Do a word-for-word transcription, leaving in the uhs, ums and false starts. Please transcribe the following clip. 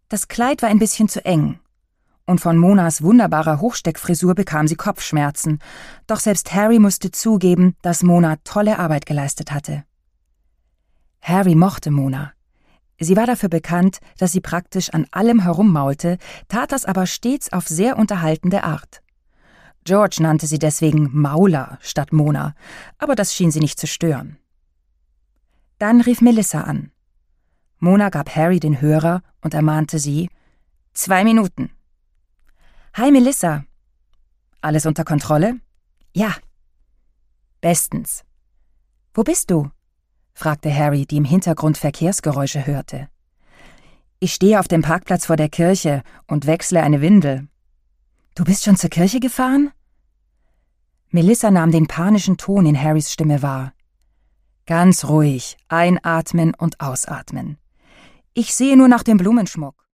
Das Kleid war ein bisschen zu eng. Und von Monas wunderbarer Hochsteckfrisur bekam sie Kopfschmerzen. Doch selbst Harry musste zugeben, dass Mona tolle Arbeit geleistet hatte. Harry mochte Mona. Sie war dafür bekannt, dass sie praktisch an allem herummaulte, tat das aber stets auf sehr unterhaltende Art. George nannte sie deswegen Mauler statt Mona, aber das schien sie nicht zu stören. Dann rief Melissa an. Mona gab Harry den Hörer und ermahnte sie: »Zwei Minuten.« »Hi, Melissa.« »Alles unter Kontrolle?« »Ja.« »Bestens.« »Wo bist du?« fragte Harry, die im Hintergrund Verkehrsgeräusche hörte. »Ich stehe auf dem Parkplatz vor der Kirche und wechsle eine Windel.« »Du bist schon zur Kirche gefahren?« Melissa nahm den panischen Ton in Harrys Stimme wahr. »Ganz ruhig, einatmen und ausatmen. Ich sehe nur nach dem Blumenschmuck.«